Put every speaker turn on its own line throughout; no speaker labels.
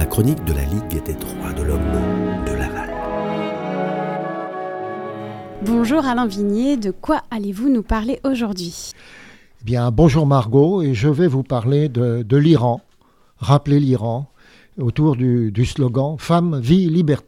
chronique de la Ligue des droits de l'homme de Laval.
Bonjour Alain Vignier, de quoi allez-vous nous parler aujourd'hui ?
Bien, bonjour Margot, et je vais vous parler de l'Iran, rappeler l'Iran, autour du slogan « Femme, vie, liberté ».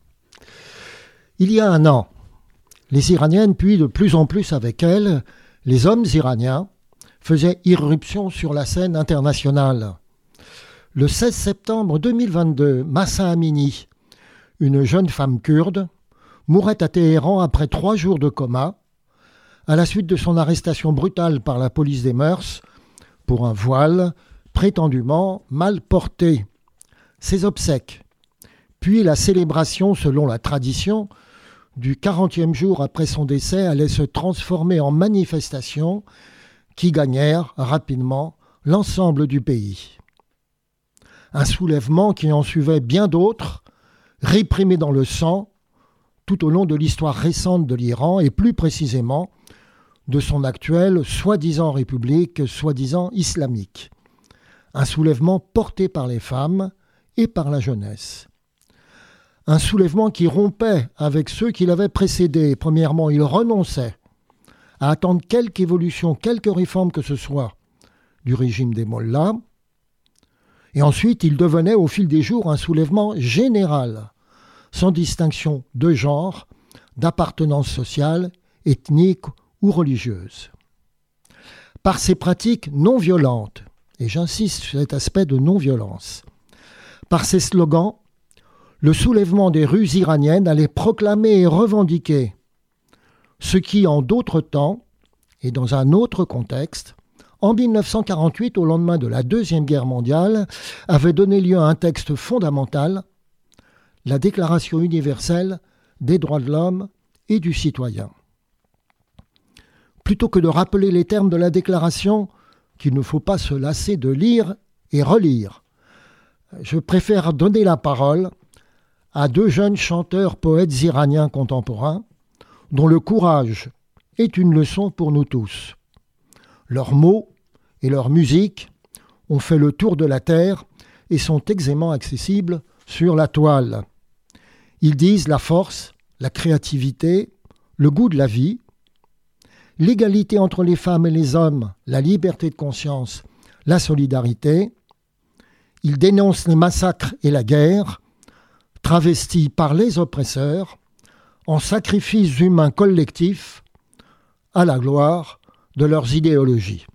Il y a un an, les Iraniennes, puis de plus en plus avec elles, les hommes iraniens, faisaient irruption sur la scène internationale. Le 16 septembre 2022, Mahsa Amini, une jeune femme kurde, mourait à Téhéran après 3 jours de coma, à la suite de son arrestation brutale par la police des mœurs pour un voile prétendument mal porté. Ses obsèques, puis la célébration selon la tradition du 40e jour après son décès allaient se transformer en manifestations qui gagnèrent rapidement l'ensemble du pays. Un soulèvement qui en suivait bien d'autres, réprimés dans le sang, tout au long de l'histoire récente de l'Iran et plus précisément de son actuelle soi-disant république, soi-disant islamique. Un soulèvement porté par les femmes et par la jeunesse. Un soulèvement qui rompait avec ceux qui l'avaient précédé. Premièrement, il renonçait à attendre quelque évolution, quelque réforme que ce soit du régime des mollahs. Et ensuite, il devenait au fil des jours un soulèvement général, sans distinction de genre, d'appartenance sociale, ethnique ou religieuse. Par ses pratiques non violentes, et j'insiste sur cet aspect de non-violence, par ses slogans, le soulèvement des rues iraniennes allait proclamer et revendiquer ce qui, en d'autres temps et dans un autre contexte, en 1948, au lendemain de la Deuxième Guerre mondiale, avait donné lieu à un texte fondamental, la Déclaration universelle des droits de l'homme et du citoyen. Plutôt que de rappeler les termes de la déclaration, qu'il ne faut pas se lasser de lire et relire, je préfère donner la parole à 2 jeunes chanteurs poètes iraniens contemporains, dont le courage est une leçon pour nous tous. Leurs mots et leur musique ont fait le tour de la terre et sont aisément accessibles sur la toile. Ils disent la force, la créativité, le goût de la vie, l'égalité entre les femmes et les hommes, la liberté de conscience, la solidarité. Ils dénoncent les massacres et la guerre, travestis par les oppresseurs, en sacrifices humains collectifs à la gloire de leurs idéologies.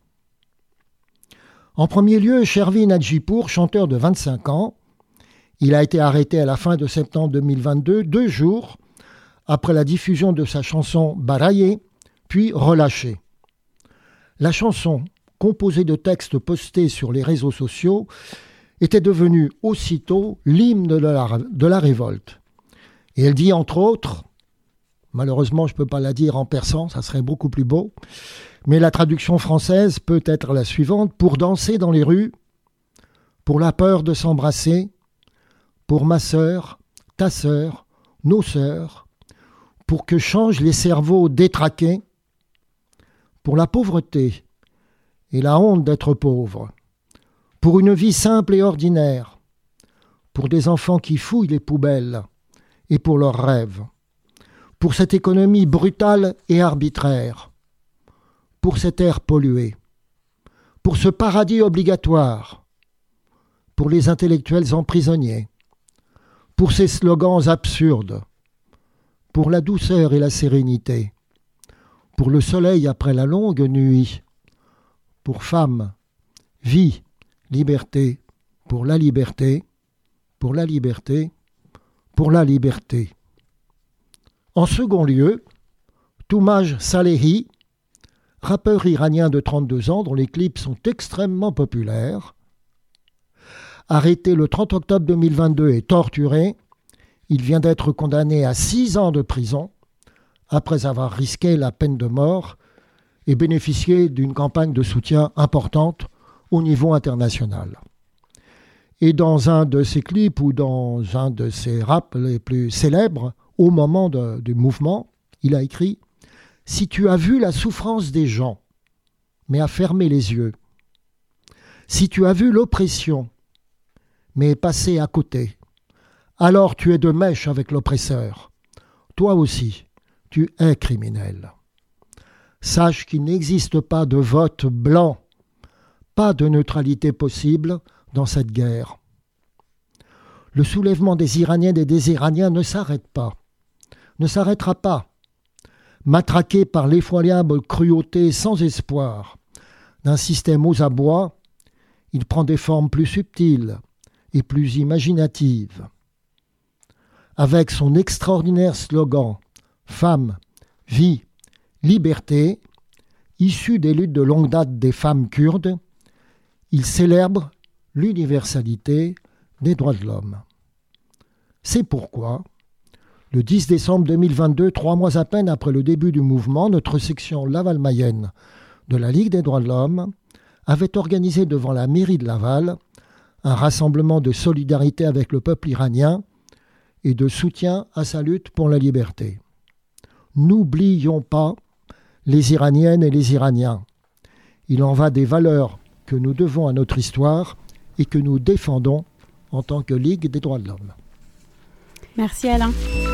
En premier lieu, Shervin Hadjipour, chanteur de 25 ans, il a été arrêté à la fin de septembre 2022, 2 jours après la diffusion de sa chanson « Baraye », puis relâché. La chanson, composée de textes postés sur les réseaux sociaux, était devenue aussitôt l'hymne de la révolte. Et elle dit entre autres, malheureusement je ne peux pas la dire en persan, ça serait beaucoup plus beau, mais la traduction française peut être la suivante: pour danser dans les rues, pour la peur de s'embrasser, pour ma sœur, ta sœur, nos sœurs, pour que changent les cerveaux détraqués, pour la pauvreté et la honte d'être pauvre, pour une vie simple et ordinaire, pour des enfants qui fouillent les poubelles et pour leurs rêves, pour cette économie brutale et arbitraire, pour cet air pollué, pour ce paradis obligatoire, pour les intellectuels emprisonnés, pour ces slogans absurdes, pour la douceur et la sérénité, pour le soleil après la longue nuit, pour femme, vie, liberté, pour la liberté, pour la liberté, pour la liberté. En second lieu, Toumaj Salehi, rappeur iranien de 32 ans dont les clips sont extrêmement populaires, arrêté le 30 octobre 2022 et torturé, il vient d'être condamné à 6 ans de prison après avoir risqué la peine de mort et bénéficié d'une campagne de soutien importante au niveau international. Et dans un de ses clips ou dans un de ses raps les plus célèbres, au moment du mouvement, il a écrit « Si tu as vu la souffrance des gens, mais à fermer les yeux. Si tu as vu l'oppression, mais est passé à côté. Alors tu es de mèche avec l'oppresseur. Toi aussi, tu es criminel. Sache qu'il n'existe pas de vote blanc, pas de neutralité possible dans cette guerre. Le soulèvement des Iraniennes et des Iraniens ne s'arrête pas, ne s'arrêtera pas. Matraqué par l'effroyable cruauté sans espoir d'un système aux abois, il prend des formes plus subtiles et plus imaginatives. Avec son extraordinaire slogan « Femme, vie, liberté », issu des luttes de longue date des femmes kurdes, il célèbre l'universalité des droits de l'homme. C'est pourquoi, le 10 décembre 2022, 3 mois à peine après le début du mouvement, notre section Laval-Mayenne de la Ligue des droits de l'homme avait organisé devant la mairie de Laval un rassemblement de solidarité avec le peuple iranien et de soutien à sa lutte pour la liberté. N'oublions pas les Iraniennes et les Iraniens. Il en va des valeurs que nous devons à notre histoire et que nous défendons en tant que Ligue des droits de l'homme.
Merci Alain.